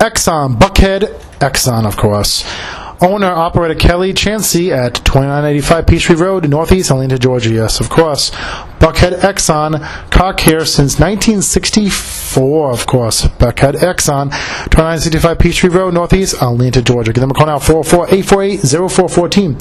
Exxon, Buckhead Exxon, of course. Owner, operator Kelly Chansey at 2985 Peachtree Road, Northeast Atlanta, Georgia. Yes, of course. Buckhead Exxon, car care since 1964, of course. Buckhead Exxon, 2965 Peachtree Road, Northeast Atlanta, Georgia. Give them a call now, 404-848-0414.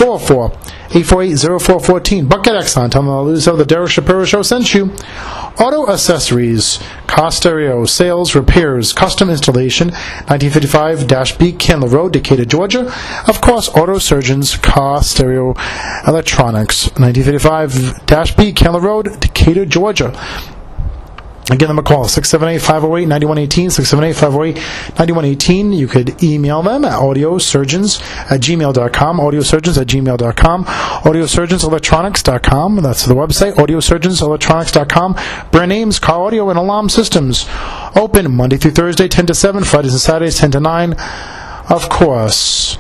404-848-0414. Buckhead Exxon, tell them the news of the Derek Shapiro Show sent you. Auto accessories, car stereo, sales, repairs, custom installation, 1955-B Candler Road, Decatur, Georgia. Of course, Auto Surgeons, car stereo, electronics, 1955-B Candler Road, Decatur, Georgia. Give them a call, 678-508-9118, 678-508-9118. You could email them at audiosurgeons@gmail.com, audiosurgeons@gmail.com, audiosurgeonselectronics.com. That's the website, audiosurgeonselectronics.com. Brand names, car audio and alarm systems. Open Monday through Thursday, 10 to 7, Fridays and Saturdays, 10 to 9. Of course,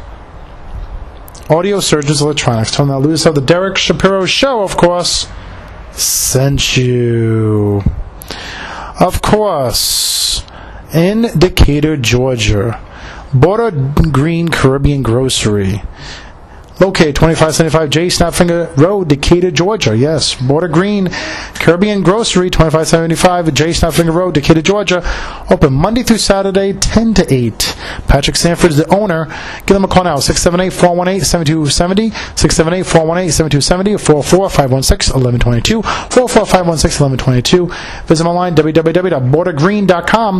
Audio Surgeons Electronics. Tell them that Lewis of the Derek Shapiro Show, of course, sent you. Of course, in Decatur, Georgia, Border Green Caribbean Grocery. Located 2575 J. Snapfinger Road, Decatur, Georgia. Yes, Border Green Caribbean Grocery, 2575 J. Snapfinger Road, Decatur, Georgia. Open Monday through Saturday, 10 to 8. Patrick Sanford is the owner. Give them a call now, 678-418-7270, 678-418-7270, 44516-1122, 44516-1122. Visit them online, www.bordergreen.com,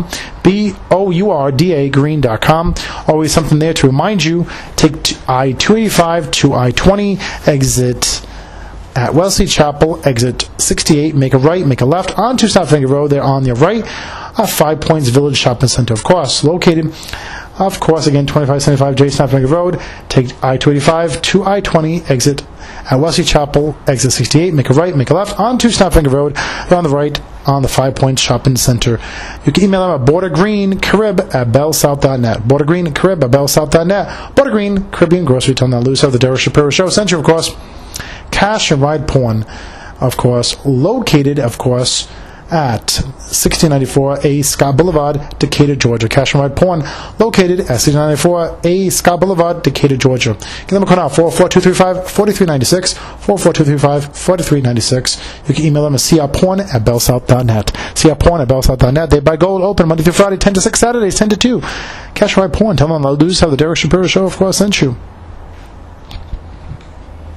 BOURDA green.com. Always something there to remind you. Take I-285 to I-20, exit at Wesley Chapel, exit 68, make a right, make a left, onto Snapfinger Road, there on your right, 5 Points Village Shopping Center, of course, located, of course, again, 2575 J. Snapfinger Road, take I-285 to I-20, exit at Wesley Chapel, exit 68, make a right, make a left, onto Snapfinger Road, there on the right, on the 5 Points Shopping Center. You can email them at bordergreencarib@bellsouth.net. bordergreencarib@bellsouth.net. Border Green Caribbean Grocery. Tell them that Lewis of the Derek Shapiro Show sent you, of course. Cash and Ride Porn, of course, located, of course, at 1694 A. Scott Boulevard, Decatur, Georgia. Cash and Ride Porn, located at 1694 A. Scott Boulevard, Decatur, Georgia. Give them a call now, 44235-4396, 44235-4396. You can email them at crporn@bellsouth.net. crporn@bellsouth.net. They buy gold, open Monday through Friday, 10 to 6, Saturdays, 10 to 2. Cash and Ride Porn, tell them the news how the Derek Shapiro Show, of course, sent you.